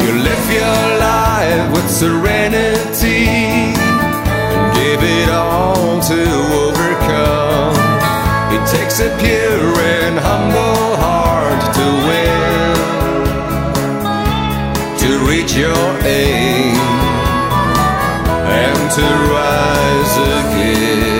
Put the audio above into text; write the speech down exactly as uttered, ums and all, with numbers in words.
You live your life with serenity and give it all to overcome. It takes a pure and humble heart to win, to reach your aim and to rise again.